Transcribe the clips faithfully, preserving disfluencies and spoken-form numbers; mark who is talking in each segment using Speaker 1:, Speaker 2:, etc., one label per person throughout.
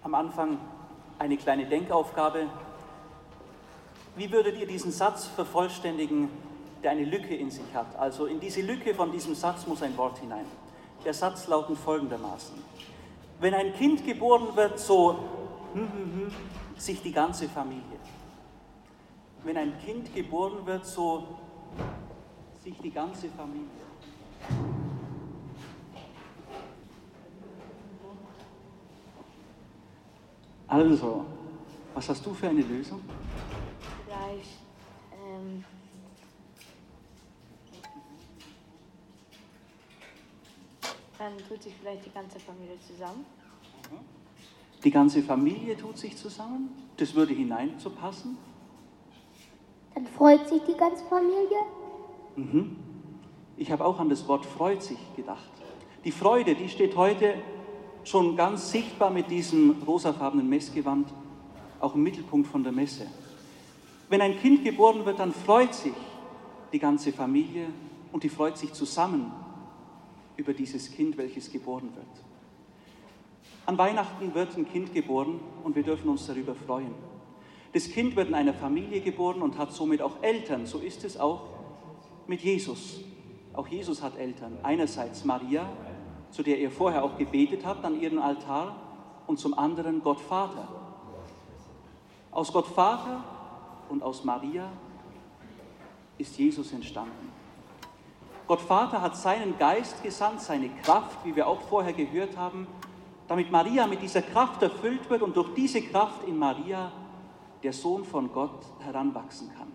Speaker 1: am Anfang eine kleine Denkaufgabe. Wie würdet ihr diesen Satz vervollständigen, der eine Lücke in sich hat? Also in diese Lücke von diesem Satz muss ein Wort hinein. Der Satz lautet folgendermaßen: Wenn ein Kind geboren wird, so hm, hm, hm, sich die ganze Familie. Wenn ein Kind geboren wird, so sich die ganze Familie. Also, was hast du für eine Lösung?
Speaker 2: Vielleicht, ähm, dann tut sich vielleicht die ganze Familie zusammen.
Speaker 1: Die ganze Familie tut sich zusammen? Das würde hinein so passen?
Speaker 3: Dann freut sich die ganze Familie?
Speaker 1: Mhm. Ich habe auch an das Wort freut sich gedacht. Die Freude, die steht heute schon ganz sichtbar mit diesem rosafarbenen Messgewand auch im Mittelpunkt von der Messe. Wenn ein Kind geboren wird, dann freut sich die ganze Familie und die freut sich zusammen über dieses Kind, welches geboren wird. An Weihnachten wird ein Kind geboren und wir dürfen uns darüber freuen. Das Kind wird in einer Familie geboren und hat somit auch Eltern. So ist es auch mit Jesus. Auch Jesus hat Eltern. Einerseits Maria, zu der ihr vorher auch gebetet habt an ihrem Altar, und zum anderen Gott Vater. Aus Gott Vater und aus Maria ist Jesus entstanden. Gott Vater hat seinen Geist gesandt, seine Kraft, wie wir auch vorher gehört haben, damit Maria mit dieser Kraft erfüllt wird und durch diese Kraft in Maria der Sohn von Gott heranwachsen kann.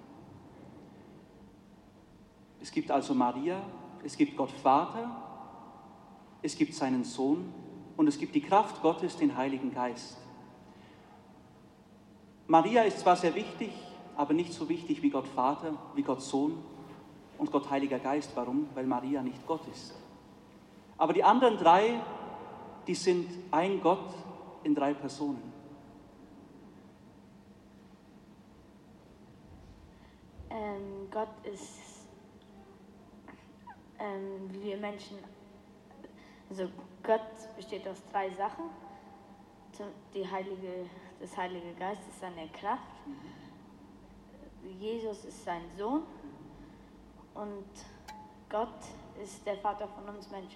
Speaker 1: Es gibt also Maria, es gibt Gott Vater, es gibt seinen Sohn und es gibt die Kraft Gottes, den Heiligen Geist. Maria ist zwar sehr wichtig, aber nicht so wichtig wie Gott Vater, wie Gott Sohn und Gott Heiliger Geist. Warum? Weil Maria nicht Gott ist. Aber die anderen drei, die sind ein Gott in drei Personen.
Speaker 2: Ähm, Gott ist, ähm, wie wir Menschen, also Gott besteht aus drei Sachen. Die Heilige, das Heilige Geist ist seine Kraft, Jesus ist sein Sohn und Gott ist der Vater von uns Menschen.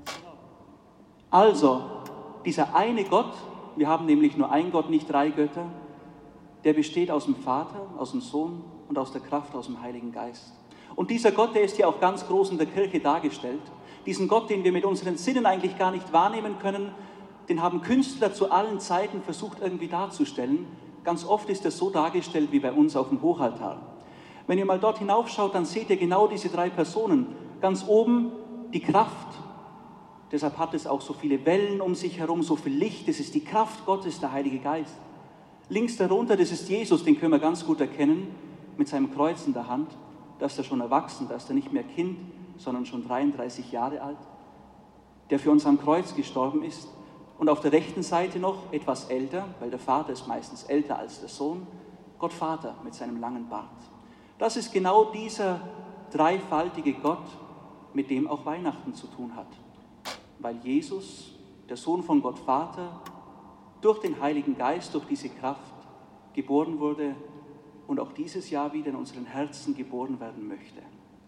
Speaker 1: Also, dieser eine Gott, wir haben nämlich nur einen Gott, nicht drei Götter, der besteht aus dem Vater, aus dem Sohn und aus der Kraft, aus dem Heiligen Geist. Und dieser Gott, der ist ja auch ganz groß in der Kirche dargestellt. Diesen Gott, den wir mit unseren Sinnen eigentlich gar nicht wahrnehmen können, den haben Künstler zu allen Zeiten versucht irgendwie darzustellen. Ganz oft ist er so dargestellt wie bei uns auf dem Hochaltar. Wenn ihr mal dort hinaufschaut, dann seht ihr genau diese drei Personen. Ganz oben die Kraft. Deshalb hat es auch so viele Wellen um sich herum, so viel Licht. Das ist die Kraft Gottes, der Heilige Geist. Links darunter, das ist Jesus, den können wir ganz gut erkennen, mit seinem Kreuz in der Hand. Da ist er schon erwachsen, da ist er nicht mehr Kind, sondern schon dreiunddreißig Jahre alt, der für uns am Kreuz gestorben ist. Und auf der rechten Seite noch etwas älter, weil der Vater ist meistens älter als der Sohn, Gott Vater mit seinem langen Bart. Das ist genau dieser dreifaltige Gott, mit dem auch Weihnachten zu tun hat. Weil Jesus, der Sohn von Gott Vater, durch den Heiligen Geist, durch diese Kraft geboren wurde und auch dieses Jahr wieder in unseren Herzen geboren werden möchte.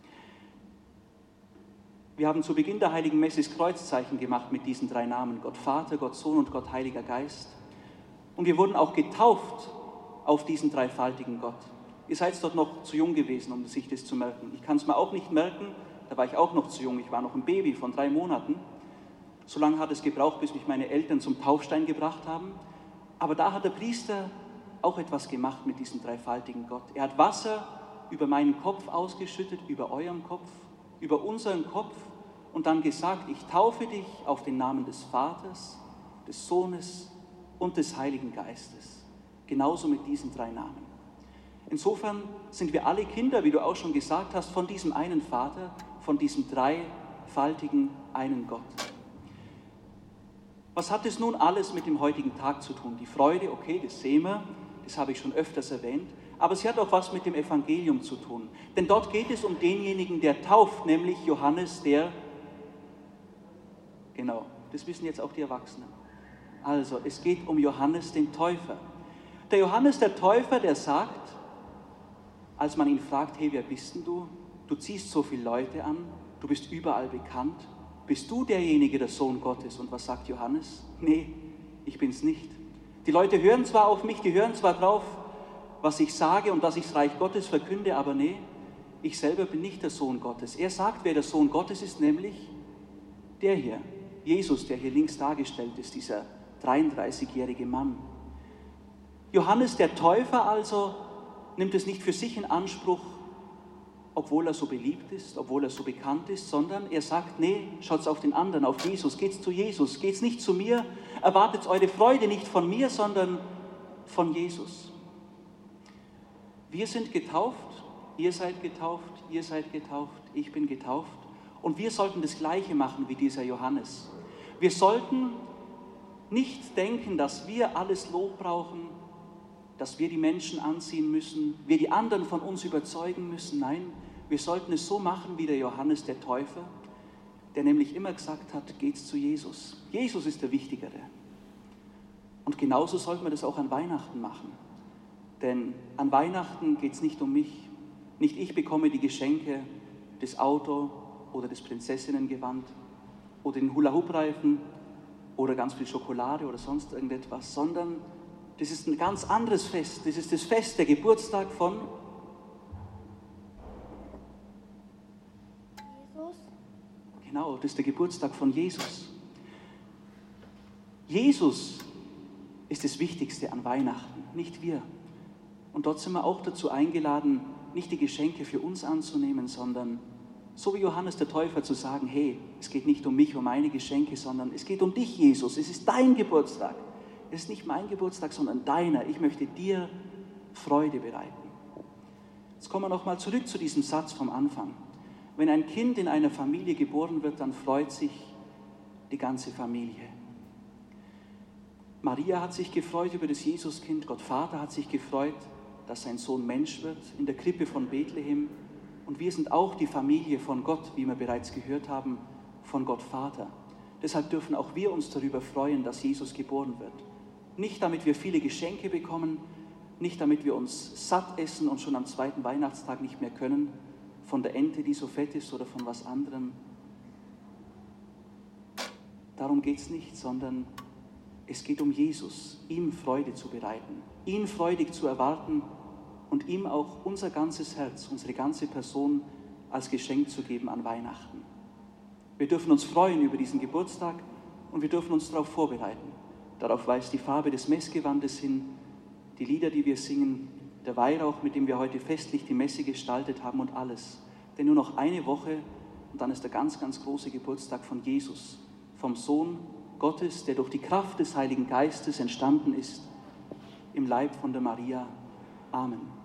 Speaker 1: Wir haben zu Beginn der Heiligen Messe das Kreuzzeichen gemacht mit diesen drei Namen, Gott Vater, Gott Sohn und Gott Heiliger Geist. Und wir wurden auch getauft auf diesen dreifaltigen Gott. Ihr seid dort noch zu jung gewesen, um sich das zu merken. Ich kann es mir auch nicht merken, da war ich auch noch zu jung, ich war noch ein Baby von drei Monaten. So lange hat es gebraucht, bis mich meine Eltern zum Taufstein gebracht haben. Aber da hat der Priester auch etwas gemacht mit diesem dreifaltigen Gott. Er hat Wasser über meinen Kopf ausgeschüttet, über euren Kopf, über unseren Kopf und dann gesagt, ich taufe dich auf den Namen des Vaters, des Sohnes und des Heiligen Geistes. Genauso mit diesen drei Namen. Insofern sind wir alle Kinder, wie du auch schon gesagt hast, von diesem einen Vater, von diesem dreifaltigen einen Gott. Was hat es nun alles mit dem heutigen Tag zu tun? Die Freude, okay, das sehen wir, das habe ich schon öfters erwähnt, aber sie hat auch was mit dem Evangelium zu tun. Denn dort geht es um denjenigen, der tauft, nämlich Johannes, der, genau, das wissen jetzt auch die Erwachsenen. Also, es geht um Johannes den Täufer. Der Johannes der Täufer, der sagt, als man ihn fragt, hey, wer bist denn du? Du ziehst so viele Leute an, du bist überall bekannt. Bist du derjenige, der Sohn Gottes? Und was sagt Johannes? Nee, ich bin's nicht. Die Leute hören zwar auf mich, die hören zwar drauf, was ich sage und dass ich das Reich Gottes verkünde, aber nee, ich selber bin nicht der Sohn Gottes. Er sagt, wer der Sohn Gottes ist, nämlich der hier, Jesus, der hier links dargestellt ist, dieser dreiunddreißigjährige Mann. Johannes der Täufer also nimmt es nicht für sich in Anspruch, obwohl er so beliebt ist, obwohl er so bekannt ist, sondern er sagt, nee, schaut's auf den anderen, auf Jesus, geht's zu Jesus, geht's nicht zu mir, erwartet eure Freude nicht von mir, sondern von Jesus. Wir sind getauft, ihr seid getauft, ihr seid getauft, ich bin getauft und wir sollten das Gleiche machen wie dieser Johannes. Wir sollten nicht denken, dass wir alles Lob brauchen, dass wir die Menschen anziehen müssen, wir die anderen von uns überzeugen müssen. Nein, wir sollten es so machen wie der Johannes der Täufer, der nämlich immer gesagt hat, geht's zu Jesus. Jesus ist der Wichtigere. Und genauso sollten wir das auch an Weihnachten machen. Denn an Weihnachten geht es nicht um mich. Nicht ich bekomme die Geschenke, das Auto oder das Prinzessinnengewand oder den Hula-Hoop-Reifen oder ganz viel Schokolade oder sonst irgendetwas, sondern das ist ein ganz anderes Fest. Das ist das Fest, der Geburtstag von
Speaker 3: Jesus.
Speaker 1: Genau, das ist der Geburtstag von Jesus. Jesus ist das Wichtigste an Weihnachten, nicht wir. Und dort sind wir auch dazu eingeladen, nicht die Geschenke für uns anzunehmen, sondern so wie Johannes der Täufer zu sagen, hey, es geht nicht um mich, um meine Geschenke, sondern es geht um dich, Jesus. Es ist dein Geburtstag. Es ist nicht mein Geburtstag, sondern deiner. Ich möchte dir Freude bereiten. Jetzt kommen wir nochmal zurück zu diesem Satz vom Anfang. Wenn ein Kind in einer Familie geboren wird, dann freut sich die ganze Familie. Maria hat sich gefreut über das Jesuskind, Gott Vater hat sich gefreut, dass sein Sohn Mensch wird in der Krippe von Bethlehem. Und wir sind auch die Familie von Gott, wie wir bereits gehört haben, von Gott Vater. Deshalb dürfen auch wir uns darüber freuen, dass Jesus geboren wird. Nicht damit wir viele Geschenke bekommen, nicht damit wir uns satt essen und schon am zweiten Weihnachtstag nicht mehr können, von der Ente, die so fett ist oder von was anderem. Darum geht es nicht, sondern es geht um Jesus, ihm Freude zu bereiten, ihn freudig zu erwarten und ihm auch unser ganzes Herz, unsere ganze Person als Geschenk zu geben an Weihnachten. Wir dürfen uns freuen über diesen Geburtstag und wir dürfen uns darauf vorbereiten. Darauf weist die Farbe des Messgewandes hin, die Lieder, die wir singen, der Weihrauch, mit dem wir heute festlich die Messe gestaltet haben und alles. Denn nur noch eine Woche und dann ist der ganz, ganz große Geburtstag von Jesus, vom Sohn Gottes, der durch die Kraft des Heiligen Geistes entstanden ist, im Leib von der Maria. Amen.